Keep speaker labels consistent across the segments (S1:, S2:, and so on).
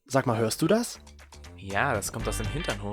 S1: Sag mal, hörst du das?
S2: Ja, das kommt aus dem Hinternhof.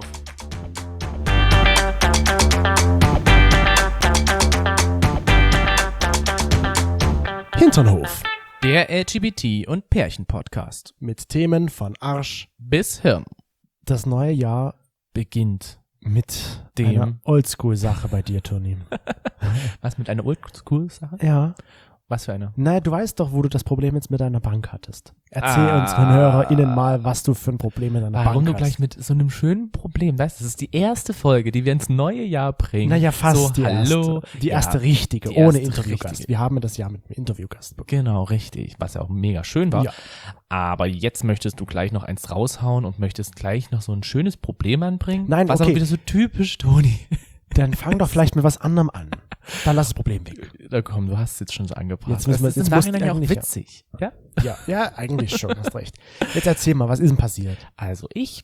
S1: Hinternhof.
S2: Der LGBT- und Pärchen-Podcast.
S1: Mit Themen von Arsch
S2: Bis Hirn.
S1: Das neue Jahr
S2: Beginnt.
S1: mit
S2: Dem.
S1: einer Oldschool-Sache bei dir, Toni.
S2: Was, mit einer Oldschool-Sache?
S1: Ja.
S2: Was für eine?
S1: Naja, du weißt doch, wo du das Problem jetzt mit deiner Bank hattest. Erzähl unseren HörerInnen mal, was du für ein Problem mit deiner Bank hast.
S2: Warum du gleich mit so einem schönen Problem, weißt du, das ist die erste Folge, die wir ins neue Jahr bringen.
S1: Naja, fast
S2: so,
S1: die
S2: hallo.
S1: erste. Die erste richtige,
S2: die
S1: ohne
S2: erste
S1: Interviewgast.
S2: richtige.
S1: Wir haben das ja mit einem Interviewgast bekommen.
S2: Genau, richtig. Was ja auch mega schön war.
S1: Ja.
S2: Aber jetzt möchtest du gleich noch eins raushauen und möchtest gleich noch so ein schönes Problem anbringen.
S1: Nein,
S2: was
S1: okay.
S2: aber wieder so typisch Toni.
S1: Dann fang doch vielleicht mit was anderem an. Dann lass das Problem weg.
S2: Da komm, du hast es jetzt schon so angebracht.
S1: Jetzt müssen wir-
S2: das ist
S1: jetzt
S2: im
S1: musst
S2: Nachhinein
S1: du
S2: ja auch
S1: eigentlich,
S2: witzig. Ja?
S1: Ja, eigentlich schon, hast recht. Jetzt erzähl mal, was ist denn passiert?
S2: Also ich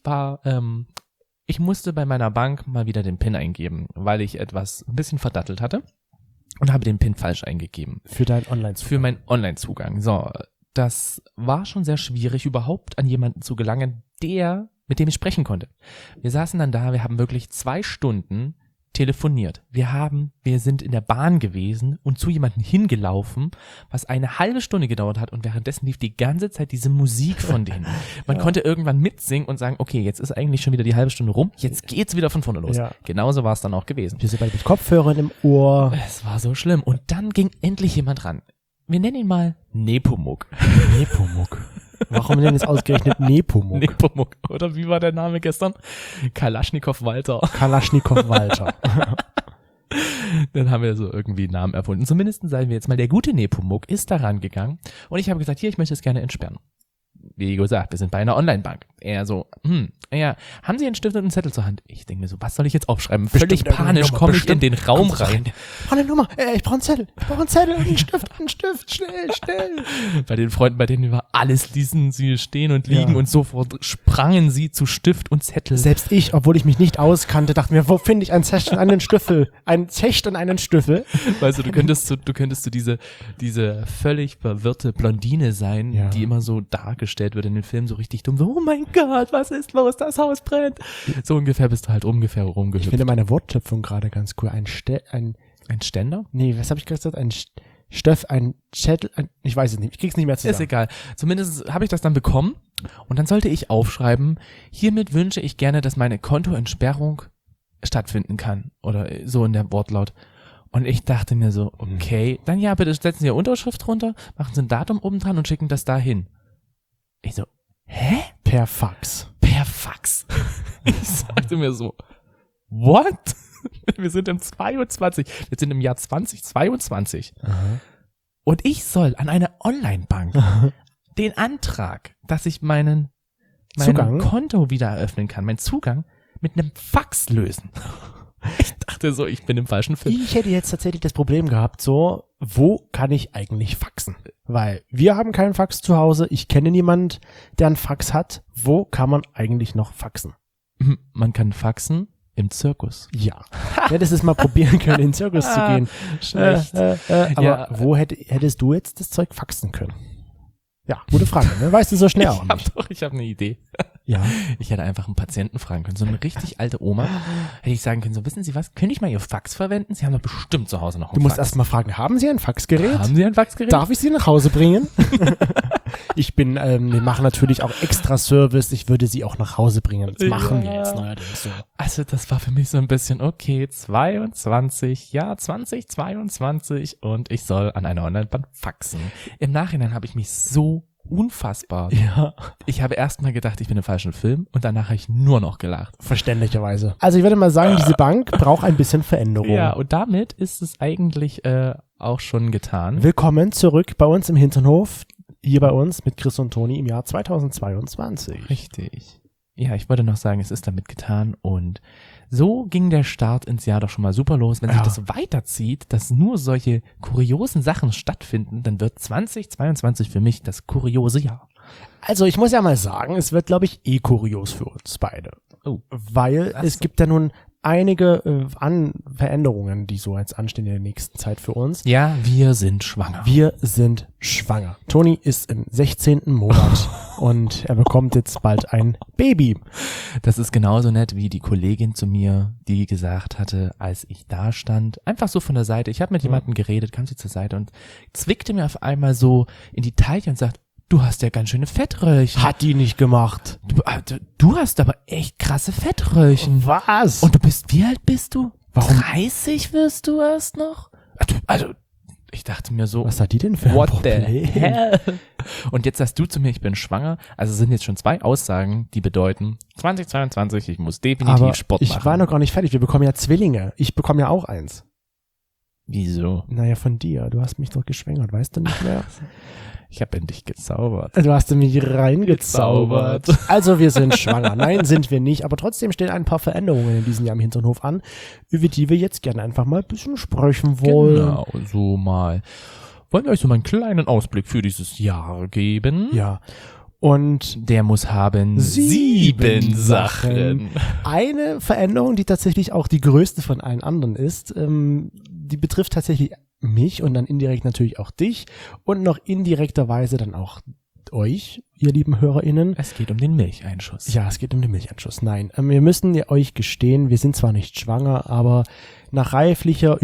S2: musste bei meiner Bank mal wieder den PIN eingeben, weil ich etwas ein bisschen verdattelt hatte und habe den PIN falsch eingegeben.
S1: Für deinen Online-Zugang.
S2: Für meinen Online-Zugang. So, das war schon sehr schwierig, überhaupt an jemanden zu gelangen, mit dem ich sprechen konnte. Wir saßen dann da, wir haben wirklich 2 Stunden telefoniert. Wir sind in der Bahn gewesen und zu jemandem hingelaufen, was eine halbe Stunde gedauert hat und währenddessen lief die ganze Zeit diese Musik von denen. Man konnte irgendwann mitsingen und sagen, okay, jetzt ist eigentlich schon wieder die halbe Stunde rum, jetzt geht's wieder von vorne los.
S1: Ja.
S2: Genauso war es dann auch gewesen.
S1: Wir sind beide mit Kopfhörern im Ohr.
S2: Es war so schlimm. Und dann ging endlich jemand ran. Wir nennen ihn mal Nepomuk.
S1: Nepomuk. Warum denn jetzt ausgerechnet Nepomuk?
S2: Nepomuk. Oder wie war der Name gestern? Kalaschnikow Walter.
S1: Kalaschnikow Walter.
S2: Dann haben wir so irgendwie einen Namen erfunden. Zumindest sagen wir jetzt mal, der gute Nepomuk ist da rangegangen und ich habe gesagt, hier, ich möchte es gerne entsperren. Wie gesagt, wir sind bei einer Online-Bank. Er so, haben Sie einen Stift und einen Zettel zur Hand? Ich denke mir so, was soll ich jetzt aufschreiben? Völlig
S1: Bestimmt
S2: panisch
S1: irgendeine
S2: komme ich
S1: Nummer,
S2: in den Raum rein.
S1: Ich brauche eine Nummer. Ich brauche einen Zettel. Ich brauche einen Zettel und einen Stift. Schnell.
S2: Bei den Freunden, bei denen wir alles ließen sie stehen und liegen
S1: Ja.
S2: und sofort sprangen sie zu Stift und Zettel.
S1: Selbst ich, obwohl ich mich nicht auskannte, dachte mir, wo finde ich ein Zecht und einen Stiefel? Ein Zecht und einen Stiefel?
S2: Weißt du, du könntest so diese völlig verwirrte Blondine sein,
S1: Ja.
S2: die immer so dargestellt wird in den Filmen, so richtig dumm, so, oh mein Gott, was ist los, das Haus brennt. So ungefähr bist du halt ungefähr
S1: Ich
S2: rumgehüpft.
S1: finde meine Wortschöpfung gerade ganz cool.
S2: Ein Ständer?
S1: Nee, was habe ich gesagt? Ein Stöff, ein Zettel, ich weiß es nicht. Ich krieg's nicht mehr
S2: Ist
S1: zusammen.
S2: egal. Zumindest habe ich das dann bekommen und dann sollte ich aufschreiben, hiermit wünsche ich gerne, dass meine Kontoentsperrung stattfinden kann. Oder so in der Wortlaut. Und ich dachte mir so, okay, dann ja, bitte setzen Sie Ihre Unterschrift runter, machen Sie ein Datum oben dran und schicken das dahin. Ich so, hä?
S1: Per Fax.
S2: Per Fax. Ich sagte mir so, what? Wir sind im Jahr 2022.
S1: Aha.
S2: Und ich soll an eine Online-Bank den Antrag, dass ich mein
S1: Zugang?
S2: Konto wieder eröffnen kann, meinen Zugang mit einem Fax lösen. Ich dachte so, ich bin im falschen Film.
S1: Ich hätte jetzt tatsächlich das Problem gehabt, so, wo kann ich eigentlich faxen? Weil wir haben keinen Fax zu Hause, ich kenne niemand, der einen Fax hat. Wo kann man eigentlich noch faxen?
S2: Man kann faxen im Zirkus.
S1: Ja. Hättest es mal probieren können, in den Zirkus zu gehen.
S2: Schlecht.
S1: Aber
S2: Ja.
S1: wo hättest du jetzt das Zeug faxen können? Ja, gute Frage, ne? Weißt du so schnell auch nicht.
S2: Ich habe eine Idee.
S1: Ja.
S2: Ich hätte einfach einen Patienten fragen können, so eine richtig alte Oma. Hätte ich sagen können, so, wissen Sie was, könnte ich mal Ihr Fax verwenden? Sie haben doch bestimmt zu Hause noch einen
S1: Du musst
S2: Fax.
S1: erst mal fragen, haben Sie ein Faxgerät?
S2: Haben Sie ein Faxgerät?
S1: Darf ich Sie nach Hause bringen? wir machen natürlich auch extra Service. Ich würde Sie auch nach Hause bringen. Das machen wir
S2: Ja.
S1: jetzt neuerdings so.
S2: Also das war für mich so ein bisschen, okay, 2022 und ich soll an einer Online-Bank faxen. Im Nachhinein habe ich mich so unfassbar.
S1: Ja.
S2: Ich habe erst mal gedacht, ich bin im falschen Film und danach habe ich nur noch gelacht.
S1: Verständlicherweise. Also ich würde mal sagen, diese Bank braucht ein bisschen Veränderung.
S2: Ja, und damit ist es eigentlich auch schon getan.
S1: Willkommen zurück bei uns im Hinternhof. Hier bei uns mit Chris und Toni im Jahr 2022.
S2: Richtig. Ja, ich wollte noch sagen, es ist damit getan und so ging der Start ins Jahr doch schon mal super los. Wenn sich
S1: Ja.
S2: das weiterzieht, dass nur solche kuriosen Sachen stattfinden, dann wird 2022 für mich das kuriose Jahr.
S1: Also ich muss ja mal sagen, es wird, glaube ich, kurios für uns beide.
S2: Oh.
S1: Weil
S2: Ach
S1: es
S2: so.
S1: gibt ja nun einige Veränderungen, die so jetzt anstehen in der nächsten Zeit für uns.
S2: Ja, wir sind schwanger.
S1: Wir sind schwanger. Toni ist im 16. Monat und er bekommt jetzt bald ein Baby.
S2: Das ist genauso nett wie die Kollegin zu mir, die gesagt hatte, als ich da stand, einfach so von der Seite, ich habe mit jemandem geredet, kam sie zur Seite und zwickte mir auf einmal so in die Taille und sagt, du hast ja ganz schöne Fettröllchen.
S1: Hat die nicht gemacht.
S2: Du hast aber echt krasse Fettröllchen.
S1: Was?
S2: Und wie alt bist du?
S1: Warum?
S2: 30 wirst du erst noch? Also, ich dachte mir so,
S1: Was hat die denn für ein
S2: what the
S1: Problem?
S2: hell? Und jetzt sagst du zu mir, ich bin schwanger. Also sind jetzt schon 2 Aussagen, die bedeuten, 2022, ich muss definitiv
S1: Aber
S2: Sport
S1: ich
S2: machen.
S1: war noch gar nicht fertig. Wir bekommen ja Zwillinge. Ich bekomme ja auch eins.
S2: Wieso?
S1: Naja, von dir. Du hast mich doch geschwängert, weißt du nicht mehr?
S2: Ich habe in dich gezaubert.
S1: Du hast in mich reingezaubert. Also wir sind schwanger. Nein, sind wir nicht. Aber trotzdem stehen ein paar Veränderungen in diesem Jahr im Hinterhof an, über die wir jetzt gerne einfach mal ein bisschen sprechen wollen.
S2: Genau, so mal. Wollen wir euch so mal einen kleinen Ausblick für dieses Jahr geben?
S1: Ja. Und
S2: Der muss haben 7 Sachen.
S1: eine Veränderung, die tatsächlich auch die größte von allen anderen ist, die betrifft tatsächlich mich und dann indirekt natürlich auch dich und noch indirekterweise dann auch euch, ihr lieben HörerInnen.
S2: Es geht um den Milcheinschuss.
S1: Ja, es geht um den Milcheinschuss. Nein, wir müssen euch gestehen, wir sind zwar nicht schwanger, aber nach reichlicher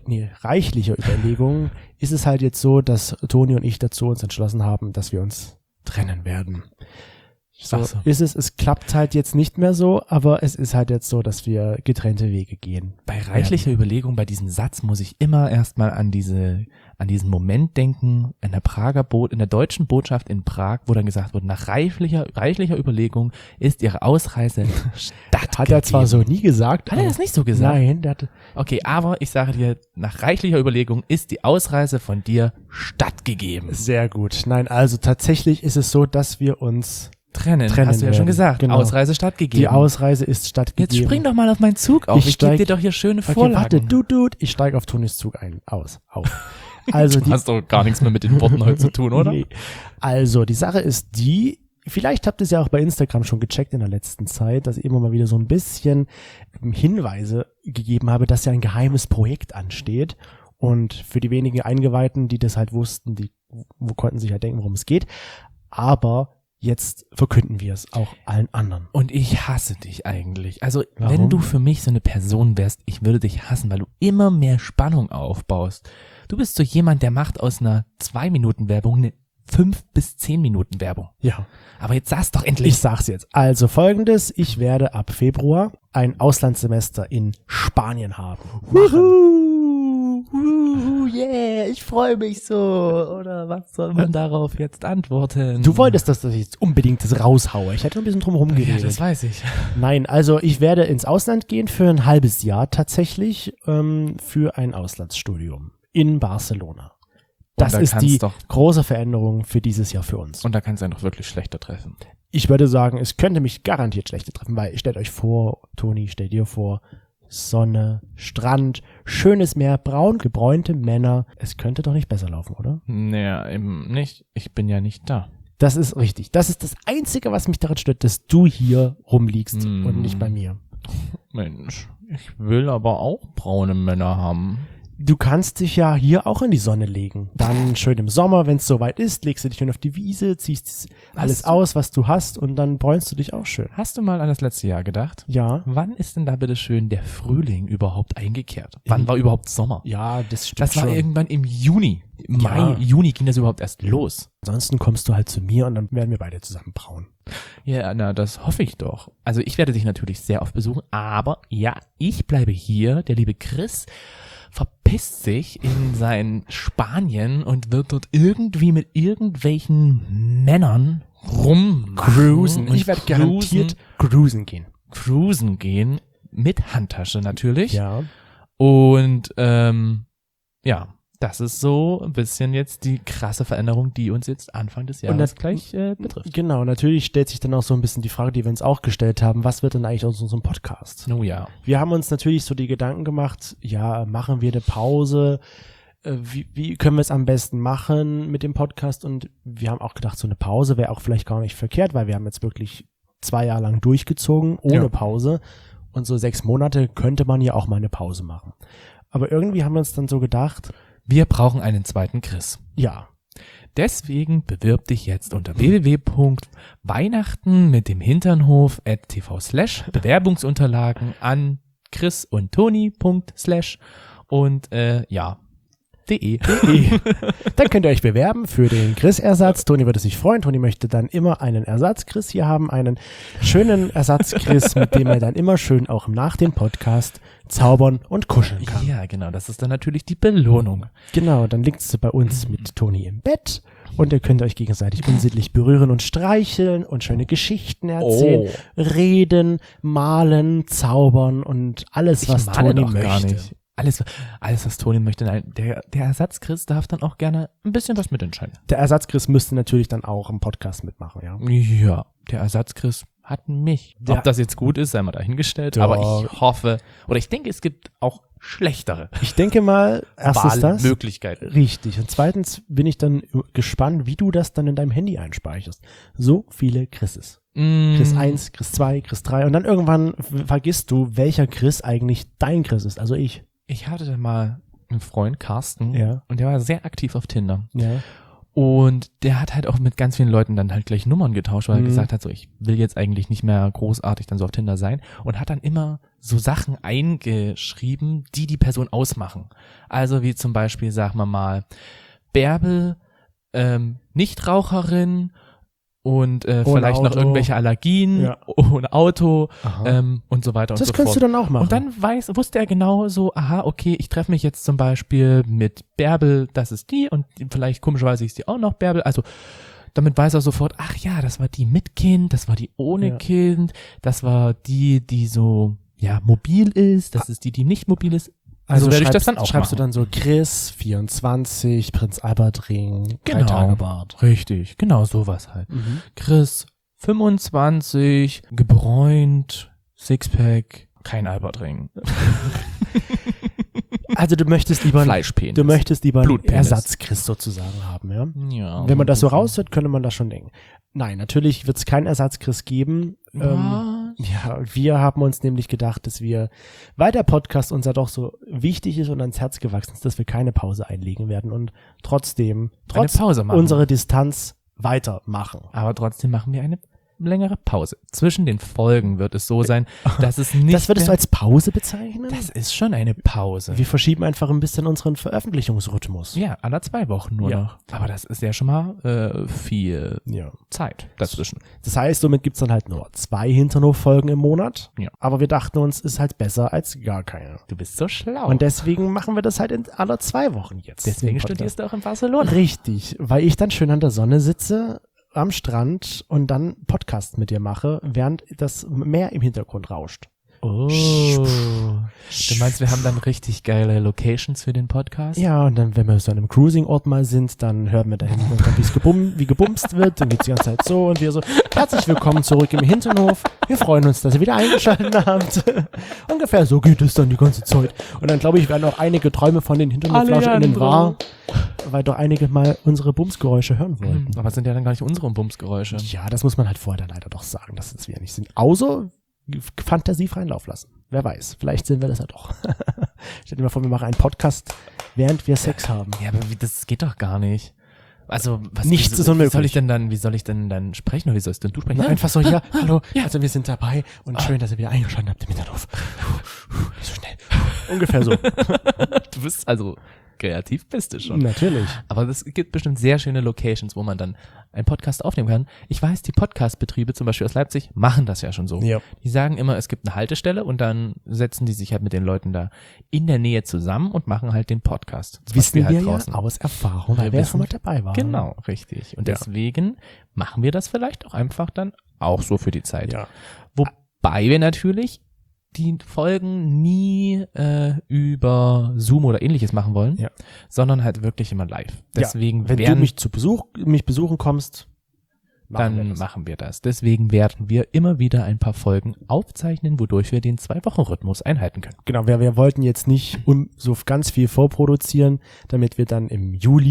S1: Überlegung ist es halt jetzt so, dass Toni und ich dazu uns entschlossen haben, dass wir uns trennen werden. So
S2: Ach so.
S1: ist es. Es klappt halt jetzt nicht mehr so, aber es ist halt jetzt so, dass wir getrennte Wege gehen.
S2: Bei reichlicher Überlegung, bei diesem Satz muss ich immer erstmal an diesen Moment denken, in der deutschen Botschaft in Prag, wo dann gesagt wurde, nach reichlicher Überlegung ist ihre Ausreise stattgegeben.
S1: Hat er zwar so nie gesagt.
S2: Hat er das nicht so gesagt?
S1: Nein, der hatte,
S2: Okay, aber ich sage dir, nach reichlicher Überlegung ist die Ausreise von dir stattgegeben.
S1: sehr gut. Nein, also tatsächlich ist es so, dass wir uns
S2: Trennen,
S1: trennen
S2: hast du ja
S1: werden.
S2: schon gesagt.
S1: Genau.
S2: Ausreise stattgegeben.
S1: die Ausreise ist stattgegeben.
S2: Jetzt spring doch mal auf meinen Zug auf. Ich gebe
S1: steig-
S2: dir doch hier schöne
S1: Okay,
S2: Vorlagen.
S1: warte, ich steige auf Tonis Zug auf. Also
S2: Du hast doch gar nichts mehr mit den Worten heute zu tun, oder?
S1: Nee. Also, die Sache ist die, vielleicht habt ihr es ja auch bei Instagram schon gecheckt in der letzten Zeit, dass ich immer mal wieder so ein bisschen Hinweise gegeben habe, dass ja ein geheimes Projekt ansteht. Und für die wenigen Eingeweihten, die das halt wussten, die konnten sich halt denken, worum es geht. Aber jetzt verkünden wir es auch allen anderen.
S2: Und ich hasse dich eigentlich. Also,
S1: Warum?
S2: wenn du für mich so eine Person wärst, ich würde dich hassen, weil du immer mehr Spannung aufbaust. Du bist so jemand, der macht aus einer 2-Minuten-Werbung eine 5 bis 10 Minuten Werbung.
S1: Ja.
S2: Aber jetzt sag's doch endlich.
S1: Ich sag's jetzt. Also folgendes, ich werde ab Februar ein Auslandssemester in Spanien haben.
S2: Yeah, ich freue mich so. Oder was soll man darauf jetzt antworten?
S1: Du wolltest, dass ich jetzt unbedingt das raushaue. Ich hätte ein bisschen drum herum
S2: Ja,
S1: geredet.
S2: das weiß ich.
S1: Nein, also ich werde ins Ausland gehen für ein halbes Jahr tatsächlich für ein Auslandsstudium in Barcelona. Das
S2: da
S1: ist
S2: kann's
S1: die
S2: doch-
S1: große Veränderung für dieses Jahr für uns.
S2: Und da kann es ja noch wirklich schlechter treffen.
S1: Ich würde sagen, es könnte mich garantiert schlechter treffen, weil stellt euch vor, Toni, stell dir vor, Sonne, Strand, schönes Meer, braun gebräunte Männer. Es könnte doch nicht besser laufen, oder?
S2: Naja, eben nicht. Ich bin ja nicht da.
S1: Das ist richtig. Das ist das Einzige, was mich daran stört, dass du hier rumliegst und nicht bei mir.
S2: Mensch, ich will aber auch braune Männer haben.
S1: Du kannst dich ja hier auch in die Sonne legen. Dann schön im Sommer, wenn es soweit ist, legst du dich schön auf die Wiese, ziehst alles aus, was du hast und dann bräunst du dich auch schön.
S2: Hast du mal an das letzte Jahr gedacht?
S1: Ja.
S2: Wann ist denn da bitte schön der Frühling überhaupt eingekehrt? Wann war überhaupt Sommer?
S1: Ja, das stimmt
S2: Das war
S1: schon.
S2: irgendwann im Juni. Im
S1: Ja.
S2: Mai, Juni ging das überhaupt erst los.
S1: Ansonsten kommst du halt zu mir und dann werden wir beide zusammen braun.
S2: Ja, na, das hoffe ich doch. Also ich werde dich natürlich sehr oft besuchen, aber ja, ich bleibe hier. Der liebe Chris verpisst sich in sein Spanien und wird dort irgendwie mit irgendwelchen Männern
S1: Cruisen.
S2: und
S1: Ich werde garantiert cruisen gehen.
S2: cruisen gehen mit Handtasche natürlich.
S1: Ja.
S2: Und ja, das ist so ein bisschen jetzt die krasse Veränderung, die uns jetzt Anfang des Jahres
S1: das-
S2: gleich betrifft.
S1: Genau, natürlich stellt sich dann auch so ein bisschen die Frage, die wir uns auch gestellt haben, was wird denn eigentlich aus unserem Podcast?
S2: Oh ja.
S1: Wir haben uns natürlich so die Gedanken gemacht, ja, machen wir eine Pause, wie können wir es am besten machen mit dem Podcast? Und wir haben auch gedacht, so eine Pause wäre auch vielleicht gar nicht verkehrt, weil wir haben jetzt wirklich 2 Jahre lang durchgezogen, ohne
S2: Ja.
S1: Pause. und so 6 Monate könnte man ja auch mal eine Pause machen. Aber irgendwie haben wir uns dann so gedacht,
S2: Wir brauchen einen zweiten Chris.
S1: ja,
S2: Deswegen bewirb dich jetzt unter www.weihnachten mit dem Hinternhof@tv/Bewerbungsunterlagen an Chris und Toni / und de.
S1: Dann könnt ihr euch bewerben für den Chris-Ersatz. Toni würde sich freuen. Toni möchte dann immer einen Ersatz-Chris hier haben, einen schönen Ersatz-Chris, mit dem er dann immer schön auch nach dem Podcast zaubern und kuscheln kann.
S2: Ja, genau, das ist dann natürlich die Belohnung.
S1: Genau, dann liegt sie bei uns mit Toni im Bett und ihr könnt euch gegenseitig unsittlich berühren und streicheln und schöne Geschichten erzählen, reden, malen, zaubern und alles, was Toni möchte.
S2: Alles, was Toni möchte. Nein, der Ersatz-Chris darf dann auch gerne ein bisschen was mitentscheiden.
S1: Der Ersatz-Chris müsste natürlich dann auch im Podcast mitmachen, ja.
S2: Ja, der Ersatz-Chris hat mich.
S1: Ja.
S2: Ob das jetzt gut ist, sei mal dahingestellt.
S1: Doch.
S2: Aber ich hoffe, oder ich denke, es gibt auch schlechtere
S1: Ich denke mal, erstens das.
S2: Wahlmöglichkeiten.
S1: Richtig. Und zweitens bin ich dann gespannt, wie du das dann in deinem Handy einspeicherst. So viele Chrises. Chris 1, Chris 2, Chris 3 und dann irgendwann vergisst du, welcher Chris eigentlich dein Chris ist, also ich.
S2: Ich hatte da mal einen Freund, Carsten,
S1: Ja.
S2: und der war sehr aktiv auf Tinder.
S1: Ja.
S2: Und der hat halt auch mit ganz vielen Leuten dann halt gleich Nummern getauscht, weil er gesagt hat, so, ich will jetzt eigentlich nicht mehr großartig dann so auf Tinder sein, und hat dann immer so Sachen eingeschrieben, die Person ausmachen. Also wie zum Beispiel, sagen wir mal, Bärbel, Nichtraucherin und vielleicht noch
S1: Auto.
S2: irgendwelche Allergien,
S1: Ja.
S2: ohne Auto
S1: Aha.
S2: und so weiter und
S1: Das
S2: so
S1: kannst
S2: fort.
S1: du dann auch machen.
S2: Und dann wusste er genau so, aha, okay, ich treffe mich jetzt zum Beispiel mit Bärbel, das ist die, und vielleicht komischerweise ist die auch noch Bärbel, also damit weiß er sofort, ach ja, das war die mit Kind, das war die ohne
S1: Ja.
S2: Kind, das war die so, ja, mobil ist, das ist die nicht mobil ist.
S1: also
S2: werde ich das dann auch
S1: schreibst
S2: machen.
S1: du dann so Chris 24, Prinz Albert Ring, 3
S2: Genau.
S1: Tage Bart.
S2: Richtig, genau sowas halt.
S1: Mhm.
S2: Chris 25, gebräunt, Sixpack, kein Albertring.
S1: Also du möchtest lieber
S2: Fleischpenis.
S1: einen
S2: Blutpenis.
S1: Ersatz-Chris sozusagen haben, ja?
S2: Ja.
S1: Wenn man das so raushört, könnte man das schon denken. Nein, natürlich wird es keinen Ersatz-Chris geben. Ja, wir haben uns nämlich gedacht, dass wir, weil der Podcast uns ja doch so wichtig ist und ans Herz gewachsen ist, dass wir keine Pause einlegen werden und trotzdem, trotz
S2: Pause machen.
S1: unserer Distanz weitermachen.
S2: Aber trotzdem machen wir eine längere Pause. Zwischen den Folgen wird es so sein, dass es nicht.
S1: Das würdest du als Pause bezeichnen?
S2: Das ist schon eine Pause.
S1: Wir verschieben einfach ein bisschen unseren Veröffentlichungsrhythmus.
S2: Ja, alle 2 Wochen nur
S1: Ja.
S2: noch. Aber das ist ja schon mal viel
S1: Ja.
S2: Zeit dazwischen.
S1: Das heißt, somit gibt's dann halt nur 2 Hinternhof-Folgen im Monat.
S2: Ja.
S1: Aber wir dachten uns, ist halt besser als gar keine.
S2: Du bist so schlau.
S1: Und deswegen machen wir das halt in aller 2 Wochen jetzt.
S2: deswegen
S1: den Podcast.
S2: studierst du auch in Barcelona.
S1: Richtig, weil ich dann schön an der Sonne sitze, am Strand und dann Podcast mit dir mache, während das Meer im Hintergrund rauscht.
S2: Oh. Du meinst, wir haben dann richtig geile Locations für den Podcast?
S1: Ja, und dann, wenn wir so an einem Cruising-Ort mal sind, dann hören wir da hinten, wie gebumst wird, dann geht's die ganze Zeit so und wir so, herzlich willkommen zurück im Hinternhof. Wir freuen uns, dass ihr wieder eingeschaltet habt. Ungefähr so geht es dann die ganze Zeit. Und dann, glaube ich, werden auch einige Träume von den HinternhoflauscherInnen wahr, weil doch einige mal unsere Bumsgeräusche hören wollten.
S2: Aber es sind ja dann gar nicht unsere Bumsgeräusche.
S1: Ja, das muss man halt vorher dann leider doch sagen, dass es wir nicht sind. Außer Fantasie freien Lauf lassen. Wer weiß, vielleicht sind wir das ja doch. Stell dir mal vor, wir machen einen Podcast, während wir Sex haben.
S2: Ja, aber das geht doch gar nicht. Also,
S1: Nichts ist
S2: wie
S1: unmöglich.
S2: soll ich denn dann sprechen oder wie sollst denn du sprechen?
S1: Na, einfach so, ja, hallo,
S2: ja.
S1: also wir sind dabei und schön, dass ihr wieder eingeschaltet habt im Hinterhof. Nicht so schnell. Ungefähr so.
S2: Du bist also kreativ, bist du schon.
S1: Natürlich.
S2: Aber es gibt bestimmt sehr schöne Locations, wo man dann einen Podcast aufnehmen kann. Ich weiß, die Podcast-Betriebe zum Beispiel aus Leipzig machen das ja schon so.
S1: Ja.
S2: Die sagen immer, es gibt eine Haltestelle und dann setzen die sich halt mit den Leuten da in der Nähe zusammen und machen halt den Podcast. Was
S1: Wissen
S2: halt
S1: wir
S2: draußen.
S1: ja aus Erfahrung, weil
S2: Wir
S1: wir ja
S2: wissen-
S1: schon mal dabei waren.
S2: Genau, richtig. Und
S1: Ja.
S2: deswegen machen wir das vielleicht auch einfach dann auch so für die Zeit.
S1: Ja.
S2: Wobei wir natürlich die Folgen nie über Zoom oder ähnliches machen wollen,
S1: Ja.
S2: sondern halt wirklich immer live. Deswegen
S1: Wenn du
S2: werden
S1: mich besuchen kommst,
S2: dann machen wir das. Deswegen werden wir immer wieder ein paar Folgen aufzeichnen, wodurch wir den 2-Wochen-Rhythmus einhalten können.
S1: Genau, wir wollten jetzt nicht so ganz viel vorproduzieren, damit wir dann im Juli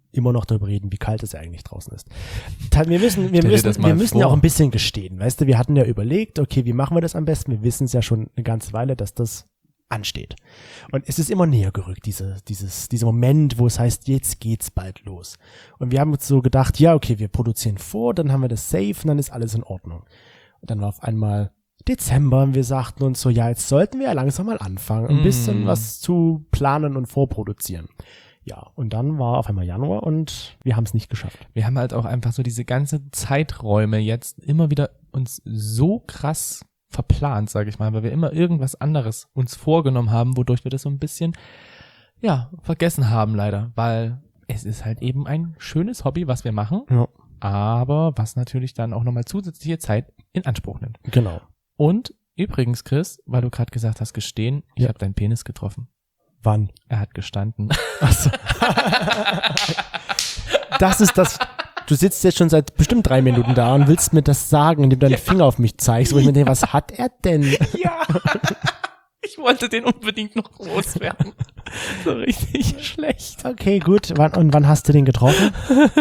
S1: immer noch darüber reden, wie kalt es eigentlich draußen ist. Wir müssen ja auch ein bisschen gestehen, weißt du, wir hatten ja überlegt, okay, wie machen wir das am besten? Wir wissen es ja schon eine ganze Weile, dass das ansteht. Und es ist immer näher gerückt, dieser Moment, wo es heißt, jetzt geht's bald los. Und wir haben uns so gedacht, ja, okay, wir produzieren vor, dann haben wir das safe und dann ist alles in Ordnung. Und dann war auf einmal Dezember und wir sagten uns so, ja, jetzt sollten wir ja langsam mal anfangen, ein bisschen was zu planen und vorproduzieren. Ja, und dann war auf einmal Januar und wir haben es nicht geschafft.
S2: Wir haben halt auch einfach so diese ganze Zeiträume jetzt immer wieder uns so krass verplant, sage ich mal, weil wir immer irgendwas anderes uns vorgenommen haben, wodurch wir das so ein bisschen, ja, vergessen haben leider, weil es ist halt eben ein schönes Hobby, was wir machen, aber was natürlich dann auch nochmal zusätzliche Zeit in Anspruch nimmt.
S1: Genau.
S2: Und übrigens, Chris, weil du gerade gesagt hast, gestehen, ich habe deinen Penis getroffen.
S1: Wann?
S2: Er hat gestanden.
S1: Achso. Das ist das. Du sitzt jetzt schon seit bestimmt 3 Minuten da und willst mir das sagen, indem du deinen Finger auf mich zeigst, wo ich mir denke, was hat er denn?
S2: Ja. Ich wollte den unbedingt noch loswerden. So richtig schlecht.
S1: Okay, gut. Wann hast du den getroffen?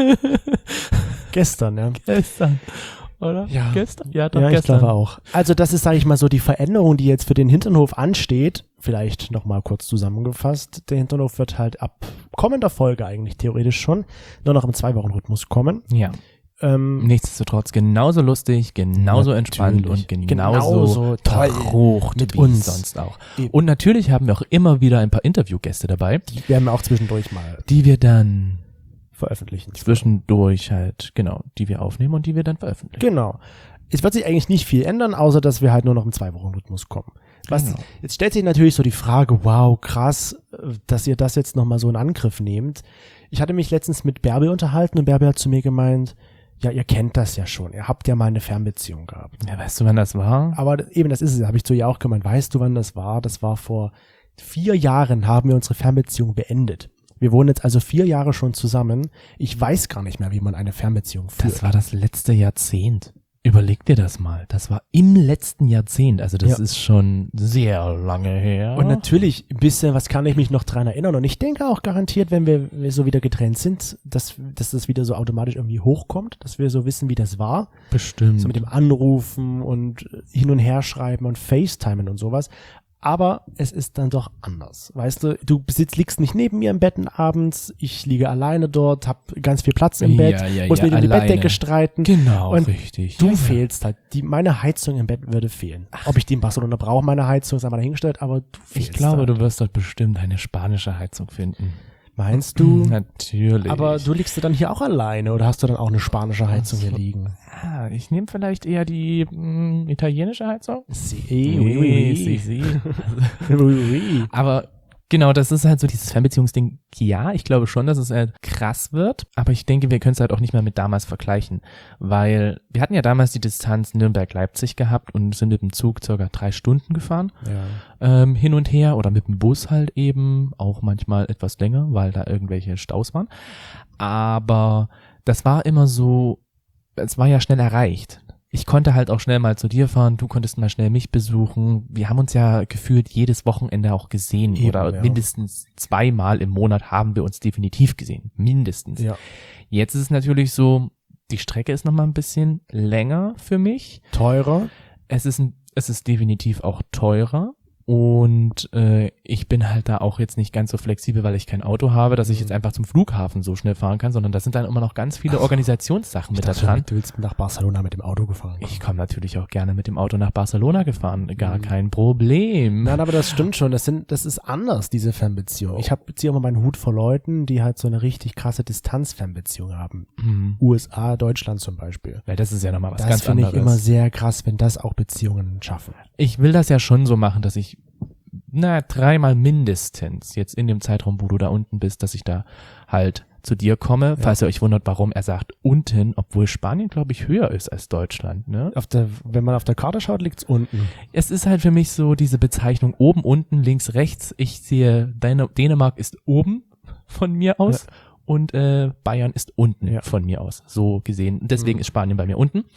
S1: Gestern, ja.
S2: Gestern. Oder?
S1: Ja.
S2: Gestern? Ja, doch,
S1: ja,
S2: gestern.
S1: Ich glaube auch. Also das ist, sage ich mal, so die Veränderung, die jetzt für den Hinternhof ansteht. Vielleicht nochmal kurz zusammengefasst. Der Hinternhof wird halt ab kommender Folge eigentlich theoretisch schon nur noch im 2-Wochen-Rhythmus kommen.
S2: Ja. Nichtsdestotrotz genauso lustig, genauso entspannt und genauso verrucht
S1: mit
S2: wie
S1: uns
S2: sonst auch. Und natürlich haben wir auch immer wieder ein paar Interviewgäste dabei.
S1: Die werden wir auch zwischendurch mal
S2: die wir dann
S1: veröffentlichen.
S2: Zwischendurch halt, genau, die wir aufnehmen und die wir dann veröffentlichen.
S1: Genau. Es wird sich eigentlich nicht viel ändern, außer dass wir halt nur noch im 2-Wochen-Rhythmus kommen.
S2: Genau.
S1: Jetzt stellt sich natürlich so die Frage, wow, krass, dass ihr das jetzt nochmal so in Angriff nehmt. Ich hatte mich letztens mit Bärbel unterhalten und Bärbel hat zu mir gemeint, ja, ihr kennt das ja schon, ihr habt ja mal eine Fernbeziehung gehabt.
S2: Ja, weißt du, wann das war?
S1: Aber eben, das ist es, habe ich zu ihr auch gemeint. Weißt du, wann das war? Das war vor 4 Jahren, haben wir unsere Fernbeziehung beendet. Wir wohnen jetzt also 4 Jahre schon zusammen. Ich weiß gar nicht mehr, wie man eine Fernbeziehung führt.
S2: Das war das letzte Jahrzehnt. Überleg dir das mal. Das war im letzten Jahrzehnt. Also das ist schon sehr lange her.
S1: Und natürlich, ein bisschen, was kann ich mich noch dran erinnern? Und ich denke auch garantiert, wenn wir so wieder getrennt sind, dass das wieder so automatisch irgendwie hochkommt, dass wir so wissen, wie das war.
S2: Bestimmt.
S1: So mit dem Anrufen und hin und her schreiben und FaceTimen und sowas. Aber es ist dann doch anders. Weißt du, liegst nicht neben mir im Bett abends, ich liege alleine dort, hab ganz viel Platz im Bett, muss mir die Bettdecke streiten.
S2: Genau,
S1: und
S2: richtig.
S1: Du fehlst halt. Meine Heizung im Bett würde fehlen. Ob ich die in Barcelona brauche, meine Heizung, ist einmal dahingestellt, aber du fehlst.
S2: Ich glaube,
S1: halt.
S2: Du wirst dort bestimmt eine spanische Heizung finden.
S1: Meinst du?
S2: Natürlich.
S1: Aber du liegst du dann hier auch alleine oder hast du dann auch eine spanische Heizung hier liegen?
S2: Ja, ich nehme vielleicht eher die italienische Heizung. Aber genau, das ist halt so dieses Fernbeziehungsding. Ja, ich glaube schon, dass es halt krass wird, aber ich denke, wir können es halt auch nicht mehr mit damals vergleichen, weil wir hatten ja damals die Distanz Nürnberg-Leipzig gehabt und sind mit dem Zug circa 3 Stunden gefahren, hin und her oder mit dem Bus halt eben, auch manchmal etwas länger, weil da irgendwelche Staus waren, aber das war immer so, es war ja schnell erreicht. Ich konnte halt auch schnell mal zu dir fahren, du konntest mal schnell mich besuchen. Wir haben uns ja gefühlt jedes Wochenende auch gesehen oder mindestens 2-mal im Monat haben wir uns definitiv gesehen. Mindestens.
S1: Ja.
S2: Jetzt ist es natürlich so, die Strecke ist nochmal ein bisschen länger für mich.
S1: Teurer.
S2: Es ist definitiv auch teurer. Und ich bin halt da auch jetzt nicht ganz so flexibel, weil ich kein Auto habe, dass ich jetzt einfach zum Flughafen so schnell fahren kann, sondern da sind dann immer noch ganz viele Organisationssachen mit da dran.
S1: Du willst nach Barcelona mit dem Auto gefahren.
S2: Ich komme natürlich auch gerne mit dem Auto nach Barcelona gefahren, gar kein Problem.
S1: Nein, aber das stimmt schon, das ist anders, diese Fernbeziehung. Ich ziehe immer meinen Hut vor Leuten, die halt so eine richtig krasse Distanzfernbeziehung haben. USA, Deutschland zum Beispiel.
S2: Weil das ist ja nochmal was ganz
S1: anderes. Das finde ich immer sehr krass, wenn das auch Beziehungen schaffen.
S2: Ich will das ja schon so machen, dass ich 3-mal mindestens jetzt in dem Zeitraum, wo du da unten bist, dass ich da halt zu dir komme. Falls ihr euch wundert, warum er sagt unten, obwohl Spanien, glaube ich, höher ist als Deutschland. Ne?
S1: Wenn man auf der Karte schaut, liegt's unten.
S2: Es ist halt für mich so diese Bezeichnung oben, unten, links, rechts. Ich sehe, Dänemark ist oben von mir aus und Bayern ist unten von mir aus. So gesehen. Deswegen ist Spanien bei mir unten.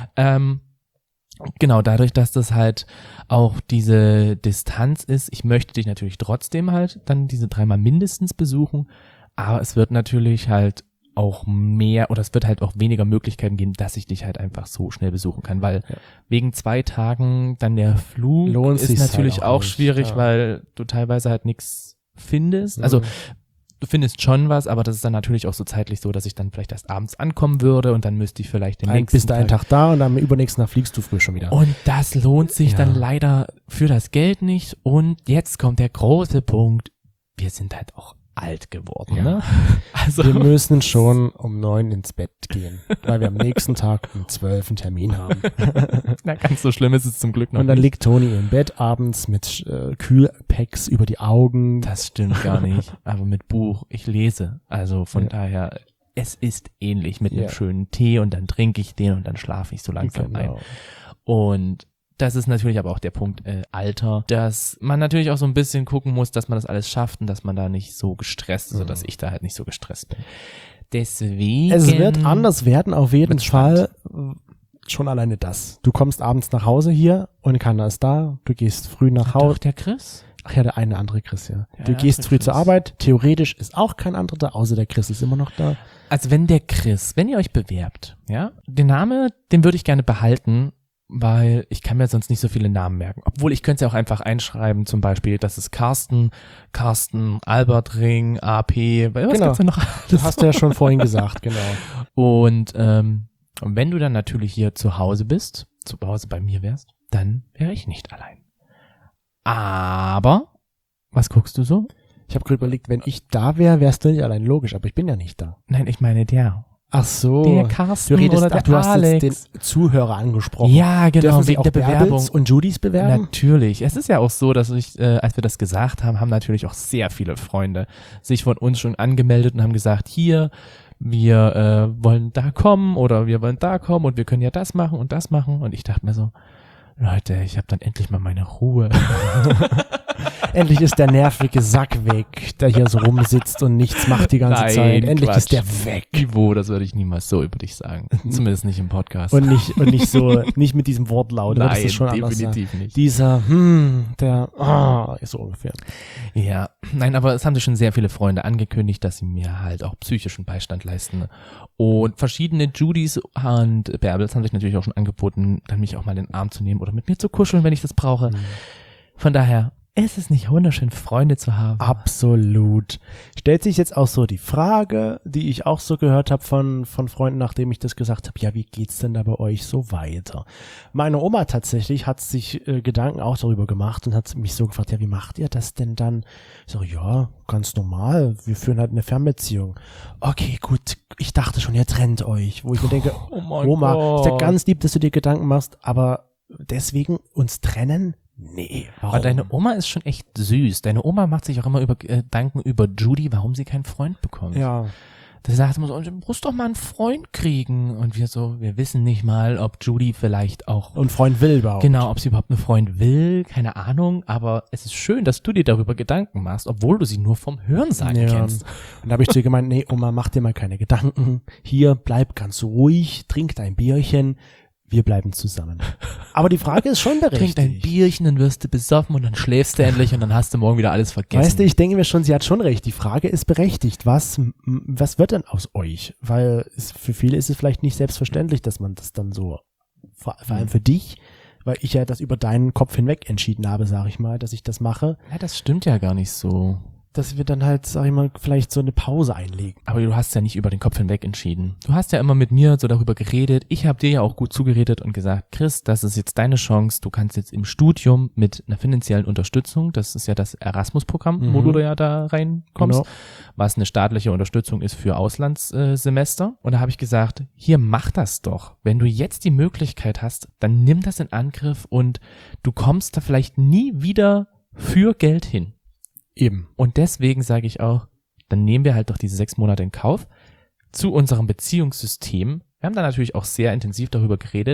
S2: Genau, dadurch, dass das halt auch diese Distanz ist, ich möchte dich natürlich trotzdem halt dann diese 3-mal mindestens besuchen, Aber es wird natürlich halt auch mehr oder es wird halt auch weniger Möglichkeiten geben, dass ich dich halt einfach so schnell besuchen kann, weil wegen 2 Tagen dann der Flug
S1: Lohnt
S2: ist
S1: sich's
S2: natürlich
S1: halt
S2: auch
S1: nicht,
S2: schwierig,
S1: ja.
S2: weil du teilweise halt nichts findest. Also du findest schon was, aber das ist dann natürlich auch so zeitlich so, dass ich dann vielleicht erst abends ankommen würde und dann müsste ich vielleicht den nächsten
S1: Bist du einen Tag da und am übernächsten Tag fliegst du früh schon wieder.
S2: Und das lohnt sich
S1: Ja.
S2: dann leider für das Geld nicht. Und jetzt kommt der große Punkt. Wir sind halt auch alt geworden,
S1: Ja.
S2: ne? Also,
S1: Wir müssen schon um 9 ins Bett gehen, weil wir am nächsten Tag um 12 einen Termin haben.
S2: na, ganz so schlimm ist es zum Glück noch
S1: Und dann
S2: nicht.
S1: liegt Toni im Bett abends mit Kühlpacks über die Augen.
S2: Das stimmt gar nicht. Aber mit Buch, ich lese. Also von daher, es ist ähnlich mit einem
S1: Ja.
S2: schönen Tee und dann trinke ich den und dann schlafe ich so langsam ein. Und das ist natürlich aber auch der Punkt Alter, dass man natürlich auch so ein bisschen gucken muss, dass man das alles schafft und dass man da nicht so gestresst ist, oder dass ich da halt nicht so gestresst bin. Deswegen.
S1: Es wird anders werden, auf jeden
S2: wird's spannend.
S1: Fall. Schon alleine das. Du kommst abends nach Hause hier und keiner ist da. Du gehst früh nach
S2: Doch,
S1: Hause.
S2: der Chris?
S1: Ach ja, der eine andere Chris, ja. Du
S2: Ja,
S1: gehst
S2: der
S1: früh
S2: Chris.
S1: zur Arbeit. Theoretisch ist auch kein anderer da, außer der Chris ist immer noch da.
S2: Also wenn der Chris, wenn ihr euch bewerbt, ja, den Name, den würde ich gerne behalten, weil ich kann mir sonst nicht so viele Namen merken. Obwohl ich könnte es ja auch einfach einschreiben, zum Beispiel, das ist Carsten, Albert Ring, AP, was
S1: Genau.
S2: gibt's denn noch?
S1: Das hast du ja schon vorhin gesagt, genau.
S2: Und wenn du dann natürlich hier zu Hause bist, zu Hause bei mir wärst, dann wäre ich nicht allein. Aber, was guckst du so?
S1: Ich habe gerade überlegt, wenn ich da wäre, wärst du nicht allein logisch, aber ich bin ja nicht da.
S2: Nein, ich meine der.
S1: Ach so.
S2: Der Carsten
S1: du redest,
S2: oder der
S1: du hast
S2: Alex.
S1: jetzt den Zuhörer angesprochen.
S2: Ja, genau,
S1: Dürfen sich
S2: wegen
S1: auch
S2: der Bewerbung.
S1: Bärbels und Judys bewerben?
S2: Natürlich. Es ist ja auch so, dass als wir das gesagt haben, haben natürlich auch sehr viele Freunde sich von uns schon angemeldet und haben gesagt, hier, wir wollen da kommen oder wir wollen da kommen und wir können ja das machen und das machen. Und ich dachte mir so, Leute, ich habe dann endlich mal meine Ruhe.
S1: Endlich ist der nervige Sack weg, der hier so rumsitzt und nichts macht die ganze
S2: Nein,
S1: Zeit. Endlich
S2: Quatsch.
S1: ist der weg.
S2: Niveau, das würde ich niemals so über dich sagen. Zumindest nicht im Podcast.
S1: Und nicht so, nicht mit diesem Wortlaut.
S2: Nein,
S1: das ist schon anders sein.
S2: definitiv nicht.
S1: Dieser, ist so ungefähr.
S2: Ja, nein, aber es haben sich schon sehr viele Freunde angekündigt, dass sie mir halt auch psychischen Beistand leisten. Und verschiedene Judys und Bärbels haben sich natürlich auch schon angeboten, dann mich auch mal in den Arm zu nehmen oder mit mir zu kuscheln, wenn ich das brauche. Von daher, ist es nicht wunderschön, Freunde zu haben?
S1: Absolut. Stellt sich jetzt auch so die Frage, die ich auch so gehört habe von Freunden, nachdem ich das gesagt habe, ja, wie geht's denn da bei euch so weiter? Meine Oma tatsächlich hat sich Gedanken auch darüber gemacht und hat mich so gefragt, ja, wie macht ihr das denn dann? Ich so, ja, ganz normal, wir führen halt eine Fernbeziehung. Okay, gut, ich dachte schon, ihr trennt euch. Wo ich mir denke,
S2: Oh mein
S1: Oma, ist ja
S2: Gott.
S1: ganz lieb, dass du dir Gedanken machst, aber deswegen uns trennen? Nee, warum?
S2: Aber deine Oma ist schon echt süß. Deine Oma macht sich auch immer Gedanken über Judy, warum sie keinen Freund bekommt.
S1: Ja.
S2: Da sagt immer so, du musst doch mal einen Freund kriegen. Und wir wissen nicht mal, ob Judy vielleicht auch,
S1: Und Freund will überhaupt.
S2: genau, ob sie überhaupt einen Freund will, keine Ahnung. Aber es ist schön, dass du dir darüber Gedanken machst, obwohl du sie nur vom Hörensagen kennst.
S1: Und da habe ich zu ihr gemeint, nee, Oma, mach dir mal keine Gedanken. Hier, bleib ganz ruhig, trink dein Bierchen. Wir bleiben zusammen. Aber die Frage ist schon
S2: Trink
S1: berechtigt.
S2: dein Bierchen, dann wirst du besoffen und dann schläfst du endlich und dann hast du morgen wieder alles vergessen.
S1: Weißt du, ich denke mir schon, sie hat schon recht. Die Frage ist berechtigt. Was wird denn aus euch? Weil für viele ist es vielleicht nicht selbstverständlich, dass man das dann so, vor allem für dich, weil ich ja das über deinen Kopf hinweg entschieden habe, sage ich mal, dass ich das mache,
S2: Ja, das stimmt ja gar nicht so.
S1: dass wir dann halt, sag ich mal, vielleicht so eine Pause einlegen.
S2: Aber du hast ja nicht über den Kopf hinweg entschieden. Du hast ja immer mit mir so darüber geredet. Ich habe dir ja auch gut zugeredet und gesagt, Chris, das ist jetzt deine Chance. Du kannst jetzt im Studium mit einer finanziellen Unterstützung, das ist ja das Erasmus-Programm, wo du ja da reinkommst,
S1: Genau.
S2: was eine staatliche Unterstützung ist für Auslandssemester. Und da habe ich gesagt, hier mach das doch. Wenn du jetzt die Möglichkeit hast, dann nimm das in Angriff und du kommst da vielleicht nie wieder für Geld hin.
S1: Eben.
S2: Und deswegen sage ich auch, dann nehmen wir halt doch diese 6 Monate in Kauf zu unserem Beziehungssystem. Wir haben da natürlich auch sehr intensiv darüber geredet.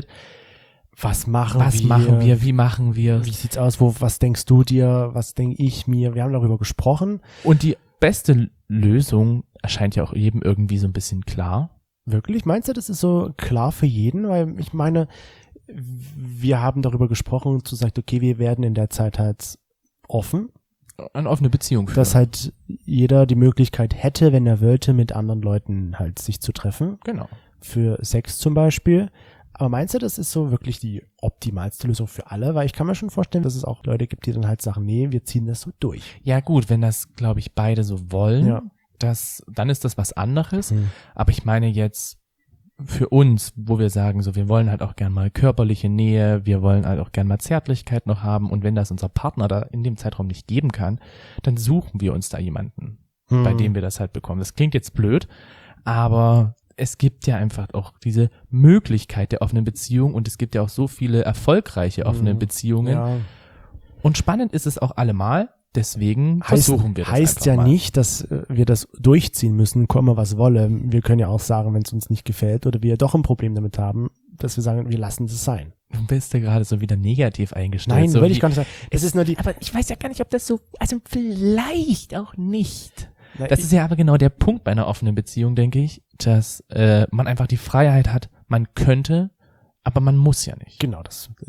S1: Was machen
S2: wir? Wie machen wir?
S1: Wie sieht's aus? Was denkst du dir? Was denke ich mir? Wir haben darüber gesprochen.
S2: Und die beste Lösung erscheint ja auch jedem irgendwie so ein bisschen klar.
S1: Wirklich? Meinst du, das ist so klar für jeden? Weil ich meine, wir haben darüber gesprochen und gesagt, okay, wir werden in der Zeit halt offen.
S2: eine offene Beziehung führen.
S1: Dass halt jeder die Möglichkeit hätte, wenn er wollte, mit anderen Leuten halt sich zu treffen.
S2: Genau.
S1: Für Sex zum Beispiel. Aber meinst du, das ist so wirklich die optimalste Lösung für alle? Weil ich kann mir schon vorstellen, dass es auch Leute gibt, die dann halt sagen, nee, wir ziehen das so durch.
S2: Ja gut, wenn das, glaube ich, beide so wollen,
S1: Ja.
S2: dann ist das was anderes. Aber ich meine jetzt für uns, wo wir sagen, so wir wollen halt auch gern mal körperliche Nähe, wir wollen halt auch gern mal Zärtlichkeit noch haben und wenn das unser Partner da in dem Zeitraum nicht geben kann, dann suchen wir uns da jemanden, bei dem wir das halt bekommen. Das klingt jetzt blöd, aber es gibt ja einfach auch diese Möglichkeit der offenen Beziehung und es gibt ja auch so viele erfolgreiche offene Beziehungen.
S1: Ja.
S2: Und spannend ist es auch allemal, deswegen versuchen wir das
S1: heißt
S2: einfach
S1: ja
S2: mal.
S1: nicht, dass wir das durchziehen müssen, komme was wolle. Wir können ja auch sagen, wenn es uns nicht gefällt oder wir doch ein Problem damit haben, dass wir sagen, wir lassen es sein.
S2: Du bist ja gerade so wieder negativ eingestellt.
S1: Nein,
S2: so
S1: würde
S2: wie-
S1: ich gar nicht sagen. Es ist nur die.
S2: Aber ich weiß ja gar nicht, ob das so, also vielleicht auch nicht.
S1: Na,
S2: Das ist ja aber genau der Punkt bei einer offenen Beziehung, denke ich, dass man einfach die Freiheit hat, man könnte, aber man muss ja nicht.
S1: Genau,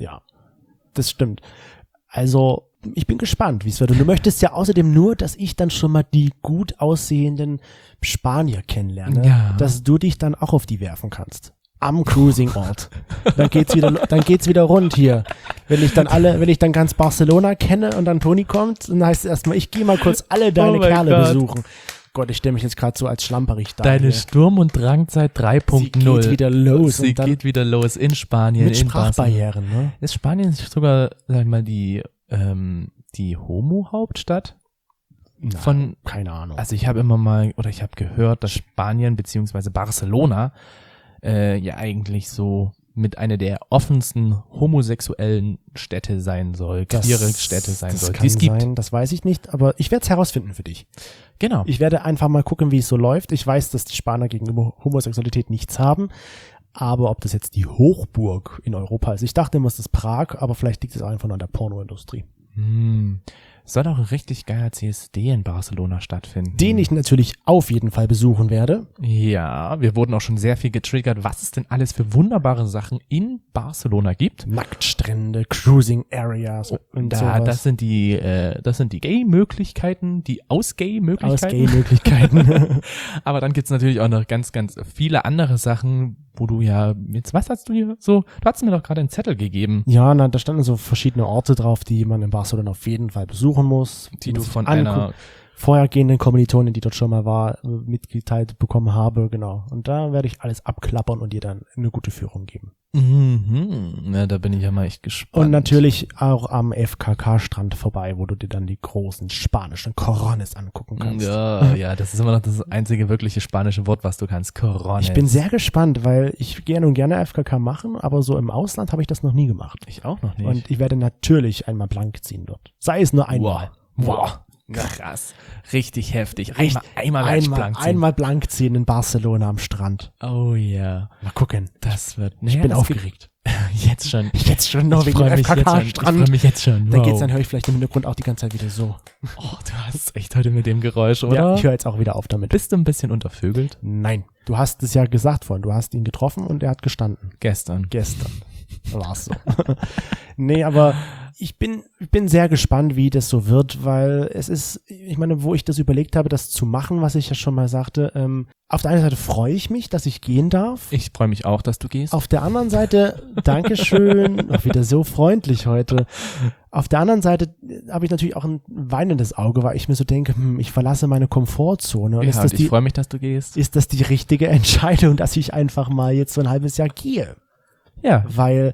S1: das stimmt. Also, ich bin gespannt, wie es wird. Und du möchtest ja außerdem nur, dass ich dann schon mal die gut aussehenden Spanier kennenlerne,
S2: Ja.
S1: dass du dich dann auch auf die werfen kannst. Am Cruising-Ort. Dann geht's wieder rund hier. Wenn ich dann ganz Barcelona kenne und dann Toni kommt, dann heißt es erstmal, ich gehe mal kurz alle deine
S2: Oh mein
S1: Kerle
S2: Gott.
S1: besuchen. Gott, ich stelle mich jetzt gerade so als Schlamperich da.
S2: Deine
S1: hier.
S2: Sturm- und Drangzeit
S1: Sie
S2: 3.0.
S1: geht wieder los.
S2: Sie
S1: und dann
S2: geht wieder los in Spanien,
S1: mit
S2: in Barcelona.
S1: Sprachbarrieren, ne?
S2: Ist Spanien sogar, sag ich mal, die Homo-Hauptstadt?
S1: Nein, keine Ahnung.
S2: Also ich habe gehört, dass Spanien beziehungsweise Barcelona ja eigentlich so mit einer der offensten homosexuellen Städte sein soll, queere Städte sein soll, die
S1: kann
S2: es gibt.
S1: sein, das weiß ich nicht, aber ich werde es herausfinden für dich.
S2: Genau.
S1: Ich werde einfach mal gucken, wie es so läuft. Ich weiß, dass die Spanier gegenüber Homosexualität nichts haben, aber ob das jetzt die Hochburg in Europa ist. Ich dachte immer, es ist Prag, aber vielleicht liegt es auch einfach nur an der Pornoindustrie.
S2: Soll auch ein richtig geiler CSD in Barcelona stattfinden.
S1: Den ich natürlich auf jeden Fall besuchen werde.
S2: Ja, wir wurden auch schon sehr viel getriggert, was es denn alles für wunderbare Sachen in Barcelona gibt.
S1: Nacktstrände, Cruising Areas und sowas.
S2: Das sind die Gay-Möglichkeiten, die Aus-Gay-Möglichkeiten.
S1: Aus-Gay-Möglichkeiten.
S2: Aber dann gibt's natürlich auch noch ganz, ganz viele andere Sachen, wo du ja, jetzt, was hast du hier so, du hast mir doch gerade einen Zettel gegeben,
S1: Ja, da standen so verschiedene Orte drauf, die man in Barcelona auf jeden Fall besuchen muss.
S2: die
S1: man
S2: du
S1: sich
S2: von
S1: anguckt.
S2: einer,
S1: vorhergehenden Kommilitonin, die dort schon mal war, mitgeteilt bekommen habe, genau. Und da werde ich alles abklappern und dir dann eine gute Führung geben.
S2: ja, da bin ich ja mal echt gespannt.
S1: Und natürlich auch am FKK-Strand vorbei, wo du dir dann die großen spanischen Corones angucken kannst.
S2: Ja, das ist immer noch das einzige wirkliche spanische Wort, was du kannst, Corones.
S1: Ich bin sehr gespannt, weil ich gerne FKK machen, aber so im Ausland habe ich das noch nie gemacht.
S2: Ich auch noch nicht.
S1: Und ich werde natürlich einmal blank ziehen dort. Sei es nur einmal.
S2: Wow. Krass. Richtig heftig. Einmal
S1: Einmal blank ziehen in Barcelona am Strand.
S2: Oh ja.
S1: Mal gucken.
S2: Das wird,
S1: Ich bin aufgeregt.
S2: Jetzt schon.
S1: Jetzt schon noch
S2: Ich
S1: wegen
S2: freu
S1: dem
S2: mich jetzt schon. Ich
S1: FKK-Strand.
S2: freue mich jetzt schon.
S1: Dann
S2: Wow.
S1: geht's, dann höre ich vielleicht im Hintergrund auch die ganze Zeit wieder so.
S2: Oh, du hast echt heute mit dem Geräusch, oder?
S1: Ja, ich höre jetzt auch wieder auf damit.
S2: Bist du ein bisschen untervögelt?
S1: Nein, du hast es ja gesagt vorhin. Du hast ihn getroffen und er hat gestanden.
S2: Gestern.
S1: Gestern war's so. Nee, aber ich bin sehr gespannt, wie das so wird, weil es ist, ich meine, wo ich das überlegt habe, das zu machen, was ich ja schon mal sagte, auf der einen Seite freue ich mich, dass ich gehen darf.
S2: Ich freue mich auch, dass du gehst.
S1: Auf der anderen Seite, Dankeschön, auch wieder so freundlich heute. Auf der anderen Seite habe ich natürlich auch ein weinendes Auge, weil ich mir so denke, ich verlasse meine Komfortzone. Und
S2: ja, und ich freue mich, dass du gehst.
S1: ist das die richtige Entscheidung, dass ich einfach mal jetzt so ein halbes Jahr gehe?
S2: Ja,
S1: Weil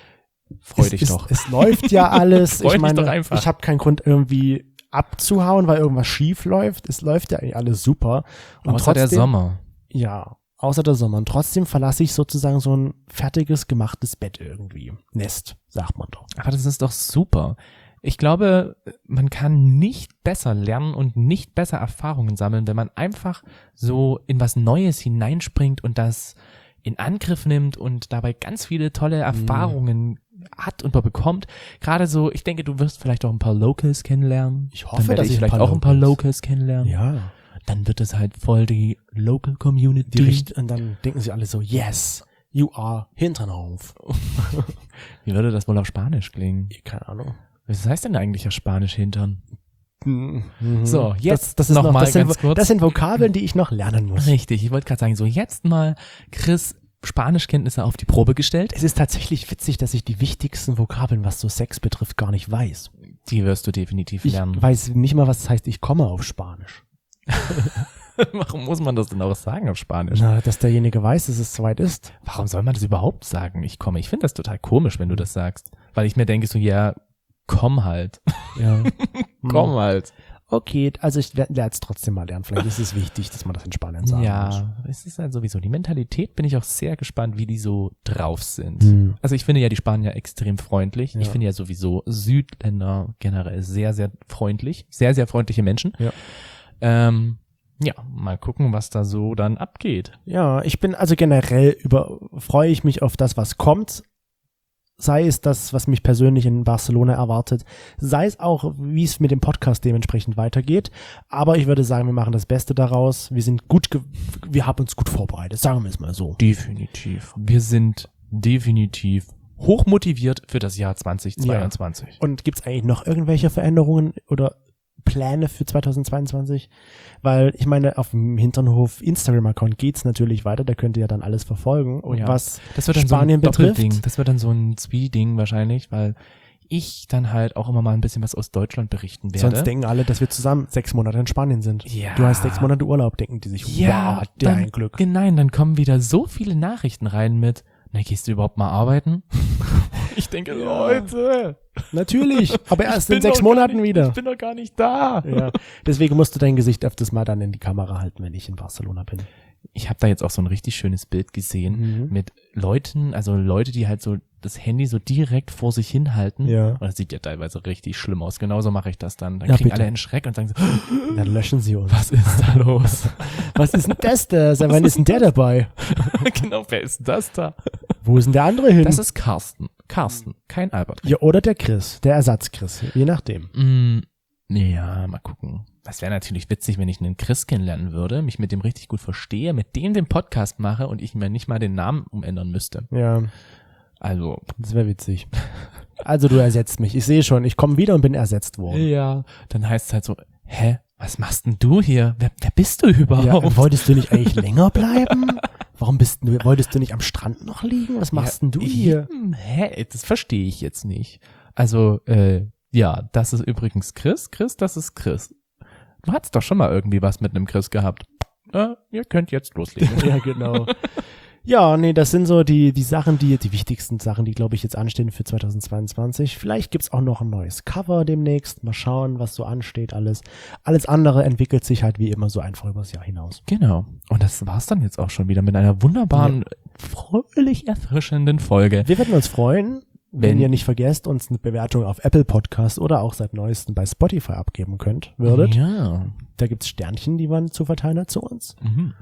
S2: freu dich doch.
S1: Es läuft ja alles.
S2: Freu
S1: Ich
S2: dich
S1: meine,
S2: doch einfach.
S1: ich habe keinen Grund irgendwie abzuhauen, weil irgendwas schief läuft. Es läuft ja eigentlich alles super. Und
S2: Außer der Sommer.
S1: Ja, außer der Sommer. Und trotzdem verlasse ich sozusagen so ein fertiges, gemachtes Bett irgendwie. Nest, sagt man doch.
S2: Aber das ist doch super. Ich glaube, man kann nicht besser lernen und nicht besser Erfahrungen sammeln, wenn man einfach so in was Neues hineinspringt und das in Angriff nimmt und dabei ganz viele tolle Erfahrungen hat und bekommt. Gerade so, ich denke, du wirst vielleicht auch ein paar Locals kennenlernen.
S1: Ich hoffe,
S2: Dann werde
S1: dass
S2: ich
S1: ich
S2: vielleicht auch ein paar Locals kennenlernen.
S1: Ja.
S2: Dann wird es halt voll die Local Community.
S1: Und dann denken sie alle so, yes, you are Hinternhof.
S2: Wie würde das wohl auf Spanisch klingen?
S1: Keine Ahnung.
S2: Was heißt denn eigentlich auf Spanisch Hintern? So, jetzt
S1: das ist
S2: noch mal
S1: das sind,
S2: ganz kurz.
S1: Das sind Vokabeln, die ich noch lernen muss.
S2: Richtig, ich wollte gerade sagen, so jetzt mal Chris Spanischkenntnisse auf die Probe gestellt.
S1: Es ist tatsächlich witzig, dass ich die wichtigsten Vokabeln, was so Sex betrifft, gar nicht weiß.
S2: Die wirst du definitiv
S1: Ich
S2: lernen.
S1: weiß nicht mal, was das heißt, ich komme auf Spanisch.
S2: Warum muss man das denn auch sagen auf Spanisch?
S1: Na, dass derjenige weiß, dass es soweit ist.
S2: Warum soll man das überhaupt sagen? Ich komme. Ich finde das total komisch, wenn du das sagst. Weil ich mir denke so, ja, komm halt.
S1: Ja.
S2: Komm halt.
S1: Okay, also ich werde es trotzdem mal lernen. Vielleicht ist es wichtig, dass man das in Spanien sagen muss.
S2: Ja, es ist halt sowieso. Die Mentalität bin ich auch sehr gespannt, wie die so drauf sind.
S1: Hm.
S2: Also ich finde ja die Spanier extrem freundlich.
S1: Ja.
S2: Ich finde ja sowieso Südländer generell sehr, sehr freundlich. Sehr, sehr freundliche Menschen.
S1: Ja.
S2: Ja, mal gucken, was da so dann abgeht.
S1: Ja, ich bin also generell freue ich mich auf das, was kommt. Sei es das, was mich persönlich in Barcelona erwartet, sei es auch, wie es mit dem Podcast dementsprechend weitergeht. Aber ich würde sagen, wir machen das Beste daraus. Wir haben uns gut vorbereitet, sagen wir es mal so.
S2: Definitiv. Wir sind definitiv hochmotiviert für das Jahr 2022.
S1: Ja. Und gibt's eigentlich noch irgendwelche Veränderungen oder Pläne für 2022? Weil ich meine, auf dem Hinternhof Instagram-Account geht's natürlich weiter, da könnt ihr ja dann alles verfolgen. Und was
S2: das wird dann
S1: Spanien
S2: so ein
S1: betrifft,
S2: Doppelding. Das wird dann so ein Zwie-Ding wahrscheinlich, weil ich dann halt auch immer mal ein bisschen was aus Deutschland berichten werde.
S1: sonst denken alle, dass wir zusammen 6 Monate in Spanien sind.
S2: Ja.
S1: Du hast 6 Monate Urlaub, denken die sich,
S2: Ja,
S1: wow, hat der
S2: dann,
S1: ein Glück.
S2: Nein, dann kommen wieder so viele Nachrichten rein mit, na, gehst du überhaupt mal arbeiten? Ich denke, Leute,
S1: Natürlich, aber erst in
S2: bin
S1: 6
S2: doch
S1: Monaten
S2: gar nicht,
S1: wieder.
S2: Ich bin doch gar nicht da.
S1: Ja, deswegen musst du dein Gesicht öfters mal dann in die Kamera halten, wenn ich in Barcelona bin.
S2: Ich habe da jetzt auch so ein richtig schönes Bild gesehen mit Leuten, also Leute, die halt so das Handy so direkt vor sich hinhalten.
S1: Ja.
S2: Und das sieht ja teilweise richtig schlimm aus. Genauso mache ich das dann. Dann
S1: Ja,
S2: kriegen
S1: bitte.
S2: alle einen Schreck und sagen so,
S1: Dann löschen sie uns.
S2: was ist da los?
S1: Was ist denn das da? Seit wann ist denn der dabei?
S2: Genau, wer ist das da?
S1: Wo ist denn der andere hin?
S2: Das ist Carsten. Carsten, kein Albert.
S1: Ja, oder der Chris, der Ersatz-Chris, je nachdem.
S2: Ja, mal gucken. Das wäre natürlich witzig, wenn ich einen Chris kennenlernen würde, mich mit dem richtig gut verstehe, mit dem den Podcast mache und ich mir nicht mal den Namen umändern müsste.
S1: Ja,
S2: Also,
S1: das wäre witzig. Also du ersetzt mich. Ich sehe schon, ich komme wieder und bin ersetzt worden.
S2: ja, dann heißt es halt so, hä, was machst denn du hier? Wer bist du überhaupt?
S1: Ja, wolltest du nicht eigentlich länger bleiben? Wolltest du nicht am Strand noch liegen? Was machst denn du hier?
S2: Hä, das verstehe ich jetzt nicht. Also, ja, das ist übrigens Chris. Chris, das ist Chris. Du hattest doch schon mal irgendwie was mit einem Chris gehabt. Ihr könnt jetzt loslegen.
S1: Ja, genau. Ja, nee, das sind so die Sachen, die wichtigsten Sachen, die, glaube ich, jetzt anstehen für 2022. Vielleicht gibt's auch noch ein neues Cover demnächst. Mal schauen, was so ansteht alles. Alles andere entwickelt sich halt wie immer so einfach übers Jahr hinaus.
S2: Genau. Und das war's dann jetzt auch schon wieder mit einer wunderbaren, fröhlich erfrischenden Folge.
S1: Wir würden uns freuen, wenn ihr nicht vergesst, uns eine Bewertung auf Apple Podcast oder auch seit neuestem bei Spotify abgeben würdet.
S2: Ja.
S1: Da gibt's Sternchen, die man zu verteilen hat zu uns.
S2: Mhm.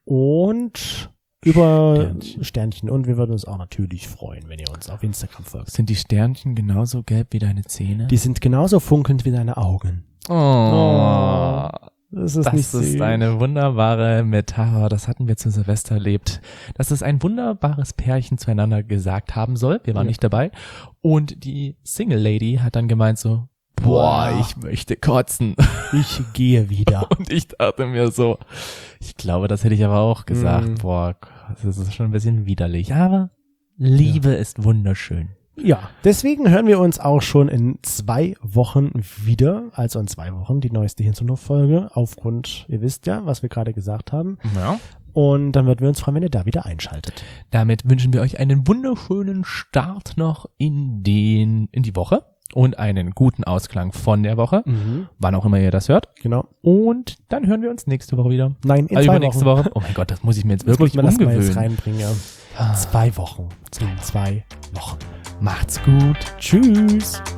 S1: Und über Sternchen. Und wir würden uns auch natürlich freuen, wenn ihr uns auf Instagram folgt.
S2: Sind die Sternchen genauso gelb wie deine Zähne?
S1: Die sind genauso funkelnd wie deine Augen.
S2: Oh.
S1: Das ist
S2: Das
S1: nicht
S2: ist
S1: süß.
S2: eine wunderbare Metapher. Das hatten wir zu Silvester erlebt. Dass es ein wunderbares Pärchen zueinander gesagt haben soll. Wir waren nicht dabei. Und die Single Lady hat dann gemeint so, boah, ich möchte kotzen.
S1: Ich gehe wieder.
S2: Und ich dachte mir so, ich glaube, das hätte ich aber auch gesagt. Boah, das ist schon ein bisschen widerlich. Aber Liebe ist wunderschön.
S1: Ja, deswegen hören wir uns auch schon in 2 Wochen wieder. Also in 2 Wochen die neueste Hinternhof-Folge. Aufgrund, ihr wisst ja, was wir gerade gesagt haben.
S2: Ja.
S1: Und dann würden wir uns freuen, wenn ihr da wieder einschaltet.
S2: Damit wünschen wir euch einen wunderschönen Start noch in die Woche und einen guten Ausklang von der Woche, wann auch immer ihr das hört.
S1: Genau.
S2: Und dann hören wir uns nächste Woche wieder.
S1: Nein, in 2
S2: übernächste
S1: Wochen.
S2: Woche. Oh mein Gott, das muss ich mir jetzt
S1: Das
S2: wirklich
S1: muss man erst mal jetzt
S2: umgewöhnen.
S1: reinbringen, ja. 2 Wochen. In 2 Wochen.
S2: Macht's gut.
S1: Tschüss.